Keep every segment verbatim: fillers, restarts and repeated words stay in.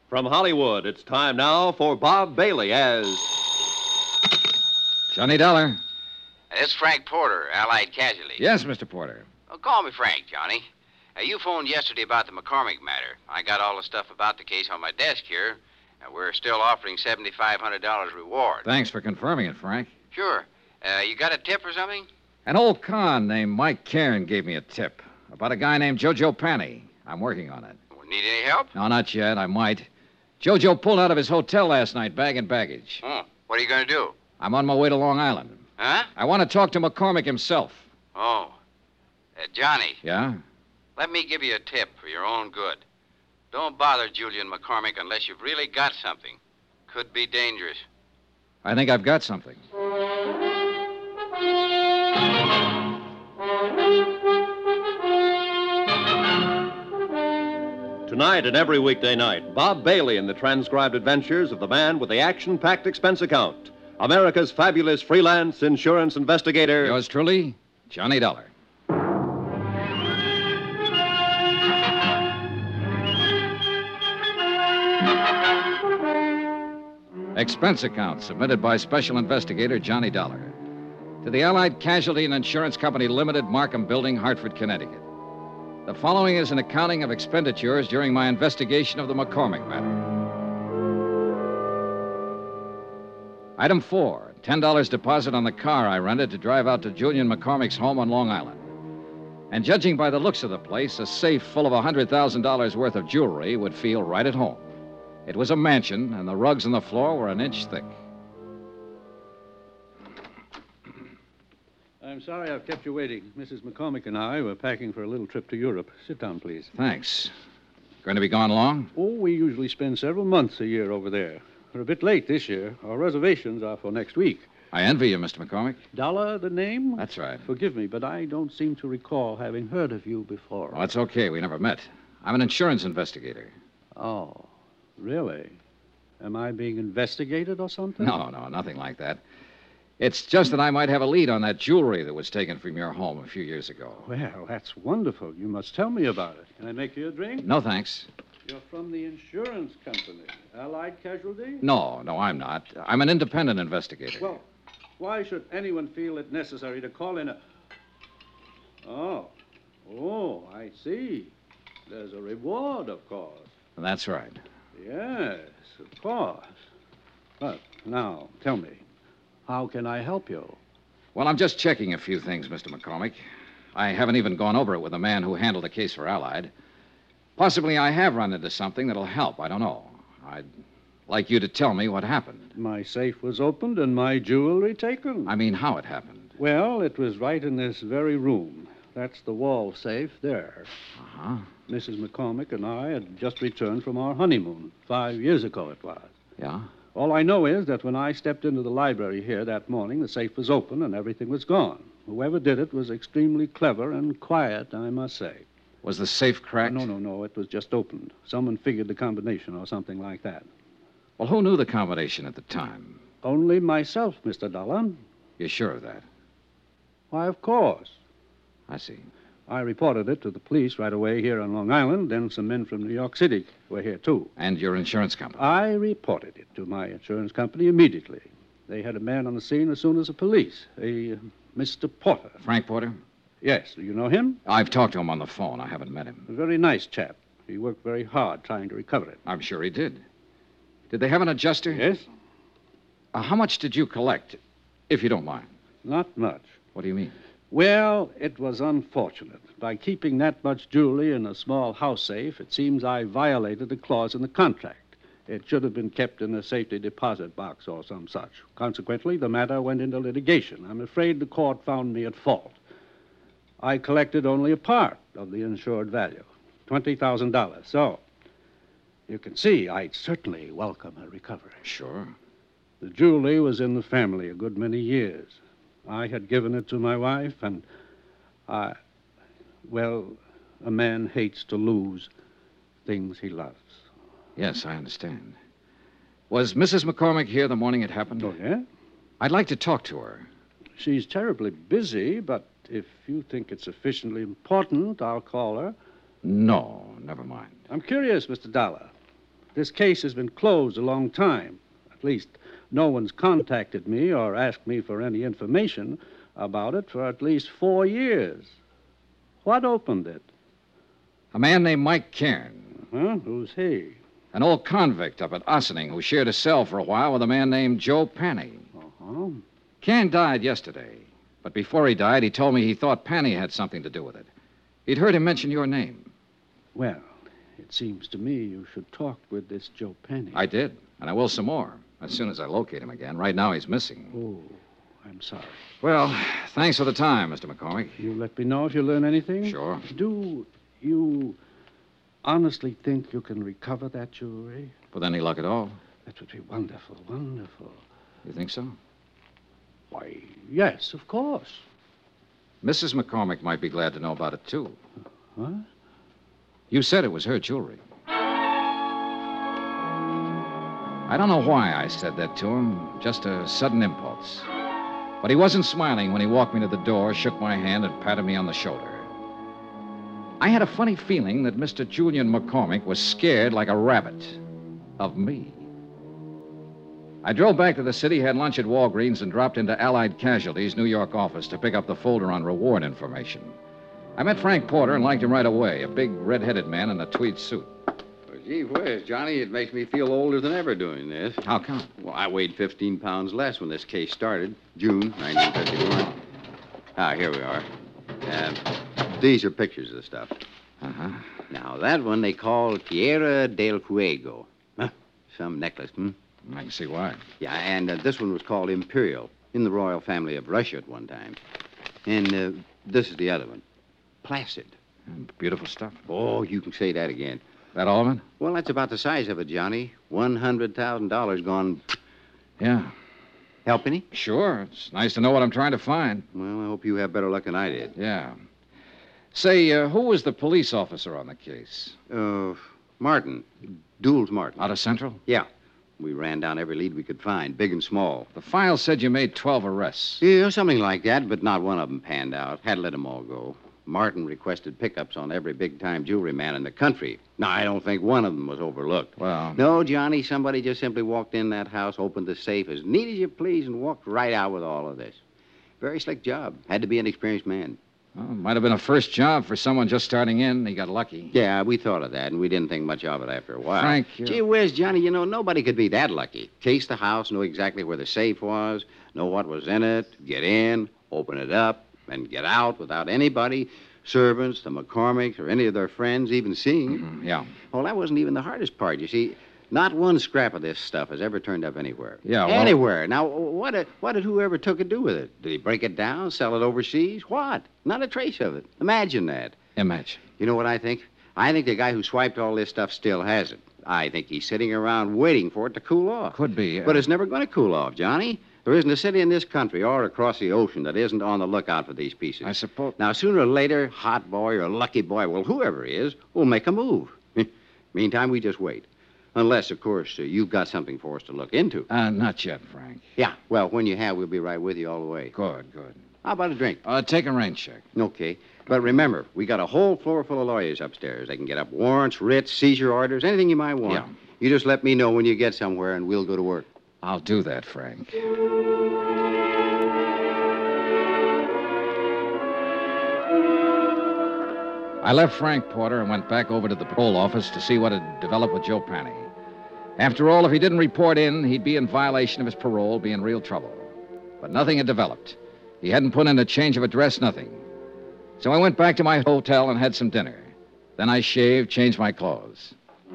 From Hollywood, it's time now for Bob Bailey as... Johnny Dollar. This is Frank Porter, Allied Casualty. Yes, Mister Porter. Oh, call me Frank, Johnny. Uh, you phoned yesterday about the McCormick matter. I got all the stuff about the case on my desk here, and we're still offering seven thousand five hundred dollars reward. Thanks for confirming it, Frank. Sure. Uh, you got a tip or something? An old con named Mike Cairn gave me a tip about a guy named Jojo Panny. I'm working on it. Need any help? No, not yet. I might. Jojo pulled out of his hotel last night, bag and baggage. Oh, what are you going to do? I'm on my way to Long Island. Huh? I want to talk to McCormick himself. Oh. Uh, Johnny. Yeah? Let me give you a tip for your own good. Don't bother Julian McCormick unless you've really got something. Could be dangerous. I think I've got something. Tonight and every weekday night, Bob Bailey in the transcribed adventures of the man with the action-packed expense account. America's fabulous freelance insurance investigator. Yours truly, Johnny Dollar. Expense account submitted by Special Investigator Johnny Dollar to the Allied Casualty and Insurance Company Limited, Markham Building, Hartford, Connecticut. The following is an accounting of expenditures during my investigation of the McCormick matter. Item four, ten dollars deposit on the car I rented to drive out to Julian McCormick's home on Long Island. And judging by the looks of the place, a safe full of one hundred thousand dollars worth of jewelry would feel right at home. It was a mansion, and the rugs on the floor were an inch thick. I'm sorry I've kept you waiting. Missus McCormick and I were packing for a little trip to Europe. Sit down, please. Thanks. Going to be gone long? Oh, we usually spend several months a year over there. We're a bit late this year. Our reservations are for next week. I envy you, Mister McCormick. Dollar, the name? That's right. Forgive me, but I don't seem to recall having heard of you before. Oh, that's okay. We never met. I'm an insurance investigator. Oh, really? Am I being investigated or something? No, no, nothing like that. It's just that I might have a lead on that jewelry that was taken from your home a few years ago. Well, that's wonderful. You must tell me about it. Can I make you a drink? No, thanks. You're from the insurance company, Allied Casualty? No, no, I'm not. I'm an independent investigator. Well, why should anyone feel it necessary to call in a... Oh. Oh, I see. There's a reward, of course. That's right. Yes, of course. But now, tell me, how can I help you? Well, I'm just checking a few things, Mister McCormick. I haven't even gone over it with the man who handled the case for Allied. Possibly I have run into something that'll help. I don't know. I'd like you to tell me what happened. My safe was opened and my jewelry taken. I mean, how it happened. Well, it was right in this very room. That's the wall safe there. Uh-huh. Missus McCormick and I had just returned from our honeymoon. Five years ago it was. Yeah? All I know is that when I stepped into the library here that morning, the safe was open and everything was gone. Whoever did it was extremely clever and quiet, I must say. Was the safe cracked? No, no, no. It was just opened. Someone figured the combination or something like that. Well, who knew the combination at the time? Only myself, Mister Dollar. You're sure of that? Why, of course. I see. I reported it to the police right away here on Long Island. Then some men from New York City were here, too. And your insurance company? I reported it to my insurance company immediately. They had a man on the scene as soon as the police, a uh, Mister Porter. Frank Porter? Yes. Do you know him? I've talked to him on the phone. I haven't met him. A very nice chap. He worked very hard trying to recover it. I'm sure he did. Did they have an adjuster? Yes? Uh, how much did you collect, if you don't mind? Not much. What do you mean? Well, it was unfortunate. By keeping that much jewelry in a small house safe, it seems I violated a clause in the contract. It should have been kept in a safety deposit box or some such. Consequently, the matter went into litigation. I'm afraid the court found me at fault. I collected only a part of the insured value, twenty thousand dollars. So, you can see I'd certainly welcome a recovery. Sure. The jewelry was in the family a good many years. I had given it to my wife, and I, well, a man hates to lose things he loves. Yes, I understand. Was Missus McCormick here the morning it happened? Oh, yeah? I'd like to talk to her. She's terribly busy, but if you think it's sufficiently important, I'll call her. No, never mind. I'm curious, Mister Dollar. This case has been closed a long time. At least, no one's contacted me or asked me for any information about it for at least four years. What opened it? A man named Mike Cairn, Huh? Who's he? an old convict up at Ossining who shared a cell for a while with a man named Joe Panny. Uh-huh. Cairn died yesterday, but before he died, he told me he thought Panny had something to do with it. He'd heard him mention your name. Well, it seems to me you should talk with this Joe Penny. I did, and I will some more, as soon as I locate him again. Right now, he's missing. Oh, I'm sorry. Well, thanks for the time, Mister McCormick. You let me know if you learn anything? Sure. Do you honestly think you can recover that jewelry? With any luck at all. That would be wonderful, wonderful. You think so? Why, yes, of course. Missus McCormick might be glad to know about it, too. What? You said it was her jewelry. I don't know why I said that to him, just a sudden impulse. But he wasn't smiling when he walked me to the door, shook my hand, and patted me on the shoulder. I had a funny feeling that Mister Julian McCormick was scared like a rabbit of me. I drove back to the city, had lunch at Walgreens, and dropped into Allied Casualty's New York office to pick up the folder on reward information. I met Frank Porter and liked him right away, a big, red-headed man in a tweed suit. Well, gee whiz, Johnny, it makes me feel older than ever doing this. How come? Well, I weighed fifteen pounds less when this case started, June nineteen fifty-one. Ah, here we are. Uh, these are pictures of the stuff. Uh-huh. Now, that one they call Tierra del Fuego. Huh? Some necklace, hmm? I can see why. Yeah, and uh, this one was called Imperial, in the royal family of Russia at one time. And uh, this is the other one, Placid. And beautiful stuff. Oh, you can say that again. That all of it? Well, that's about the size of it, Johnny. one hundred thousand dollars gone. Yeah. Help any? Sure. It's nice to know what I'm trying to find. Well, I hope you have better luck than I did. Yeah. Say, uh, who was the police officer on the case? Uh, Martin. Dools Martin. Out of Central? Yeah. We ran down every lead we could find, big and small. The file said you made twelve arrests. Yeah, something like that, but not one of them panned out. Had to let them all go. Martin requested pickups on every big-time jewelry man in the country. Now, I don't think one of them was overlooked. Well, No, Johnny, somebody just simply walked in that house, opened the safe as neat as you please, and walked right out with all of this. Very slick job. Had to be an experienced man. well, it might have been a first job for someone just starting in. He got lucky. Yeah, we thought of that, and we didn't think much of it after a while. Frank, you're... Gee whiz, Johnny, you know, nobody could be that lucky. Case the house, know exactly where the safe was, know what was in it, get in, open it up, and get out without anybody, servants, the McCormicks, or any of their friends even seeing it. Mhm, yeah. Well, that wasn't even the hardest part, you see. Not one scrap of this stuff has ever turned up anywhere. Yeah, well- Anywhere. Now, what did, what did whoever took it do with it? Did he break it down, sell it overseas? What? Not a trace of it. Imagine that. Imagine. You know what I think? I think the guy who swiped all this stuff still has it. I think he's sitting around waiting for it to cool off. Could be. Uh... But it's never going to cool off, Johnny. There isn't a city in this country or across the ocean that isn't on the lookout for these pieces. I suppose... Now, sooner or later, Hot Boy or Lucky Boy, well, whoever he is, will make a move. Meantime, we just wait. Unless, of course, uh, you've got something for us to look into. Uh, not yet, Frank. Yeah, well, when you have, we'll be right with you all the way. Good, good. How about a drink? Uh, take a rain check. Okay. But remember, we got a whole floor full of lawyers upstairs. They can get up warrants, writs, seizure orders, anything you might want. Yeah. You just let me know when you get somewhere, and we'll go to work. I'll do that, Frank. I left Frank Porter and went back over to the parole office to see what had developed with Joe Panny. After all, if he didn't report in, he'd be in violation of his parole, be in real trouble. But nothing had developed. He hadn't put in a change of address, nothing. So I went back to my hotel and had some dinner. Then I shaved, changed my clothes.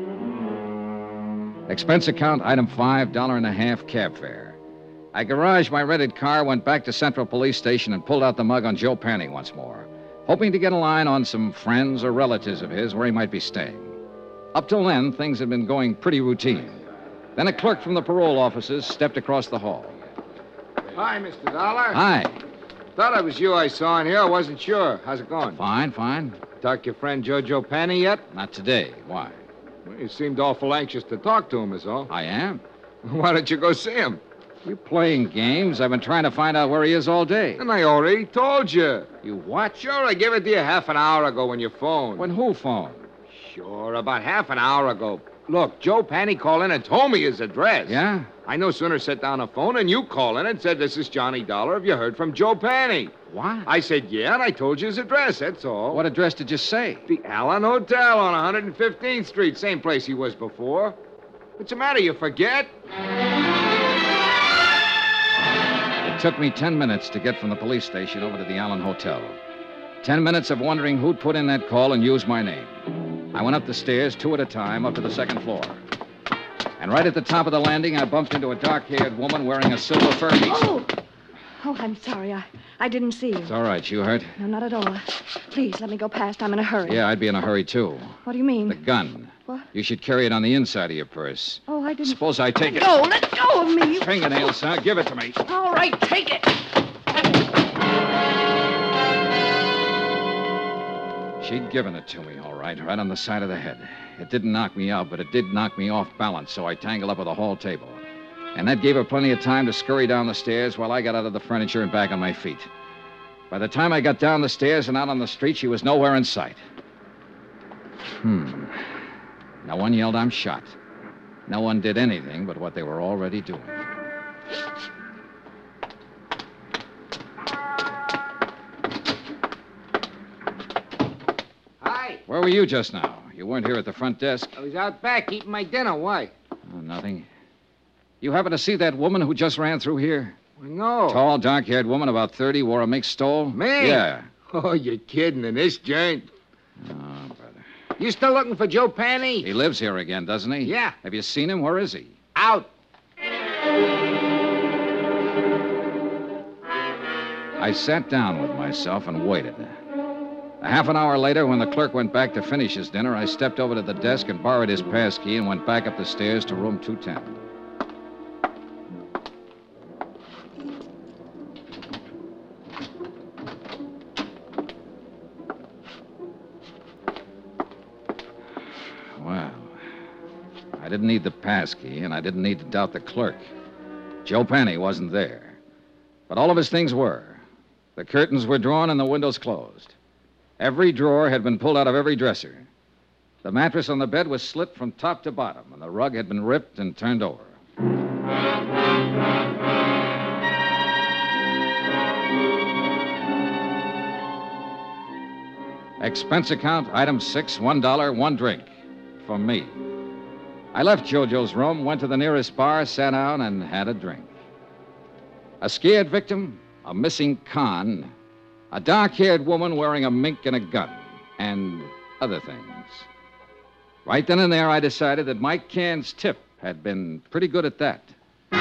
Expense account, item five, dollar and a half cab fare. I garaged my rented car, went back to Central Police Station, and pulled out the mug on Joe Panny once more, hoping to get a line on some friends or relatives of his where he might be staying. Up till then, things had been going pretty routine. Then a clerk from the parole offices stepped across the hall. Hi, Mister Dollar. Hi. Thought it was you I saw in here. I wasn't sure. How's it going? Fine, fine. Talk to your friend Jojo Panny yet? Not today. Why? Well, you seemed awful anxious to talk to him, is all. I am. Why don't you go see him? You playing games? I've been trying to find out where he is all day. And I already told you. You what? Sure, I gave it to you half an hour ago when you phoned. When who phoned? Sure, about half an hour ago. Look, Joe Panny called in and told me his address. Yeah? I no sooner set down the phone and you call in and said, this is Johnny Dollar. Have you heard from Joe Panny? What? I said, yeah, and I told you his address, that's all. What address did you say? The Allen Hotel on one hundred fifteenth Street, same place he was before. What's the matter, you forget? It took me ten minutes to get from the police station over to the Allen Hotel. Ten minutes of wondering who'd put in that call and used my name. I went up the stairs, two at a time, up to the second floor. And right at the top of the landing, I bumped into a dark-haired woman wearing a silver fur piece. Oh! Oh, I'm sorry. I, I didn't see you. It's all right. You hurt? No, not at all. Please, let me go past. I'm in a hurry. Yeah, I'd be in a hurry, too. What do you mean? The gun. What? You should carry it on the inside of your purse. Oh, I didn't... Suppose I take let it. Go! Let go of me! You... Fingernails, son. Give it to me. All right, take it. She'd given it to me, all right, right on the side of the head. It didn't knock me out, but it did knock me off balance, so I tangled up with a hall table. And that gave her plenty of time to scurry down the stairs while I got out of the furniture and back on my feet. By the time I got down the stairs and out on the street, she was nowhere in sight. Hmm. No one yelled, I'm shot. No one did anything but what they were already doing. Hi. Where were you just now? You weren't here at the front desk. I was out back eating my dinner. Why? Oh, nothing. You happen to see that woman who just ran through here? Well, no. Tall, dark-haired woman, about thirty, wore a mink stole? Me? Yeah. Oh, you're kidding in this joint. Oh, brother. You still looking for Joe Panny? He lives here again, doesn't he? Yeah. Have you seen him? Where is he? Out. I sat down with myself and waited. A half an hour later, when the clerk went back to finish his dinner, I stepped over to the desk and borrowed his pass key and went back up the stairs to room two ten. Well, I didn't need the pass key, and I didn't need to doubt the clerk. Joe Panny wasn't there. But all of his things were. The curtains were drawn and the windows closed. Every drawer had been pulled out of every dresser. The mattress on the bed was slit from top to bottom, and the rug had been ripped and turned over. Expense account, item six, one dollar, one drink. For me. I left Jojo's room, went to the nearest bar, sat down, and had a drink. A scared victim, a missing con, a dark-haired woman wearing a mink and a gun, and other things. Right then and there, I decided that Mike Cairns' tip had been pretty good at that.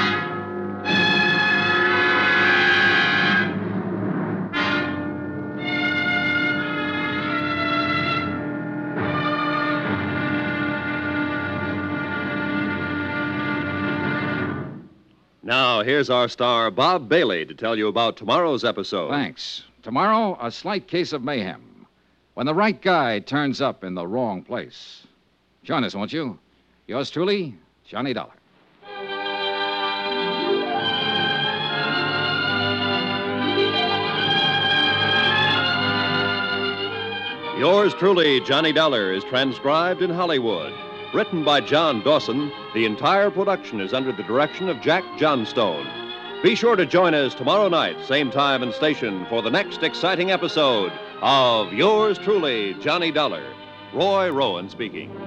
Now, here's our star, Bob Bailey, to tell you about tomorrow's episode. Thanks. Tomorrow, a slight case of mayhem. When the right guy turns up in the wrong place. Join us, won't you? Yours truly, Johnny Dollar. Yours truly, Johnny Dollar, is transcribed in Hollywood. Written by John Dawson, the entire production is under the direction of Jack Johnstone. Be sure to join us tomorrow night, same time and station, for the next exciting episode of Yours truly, Johnny Dollar. Roy Rowan speaking.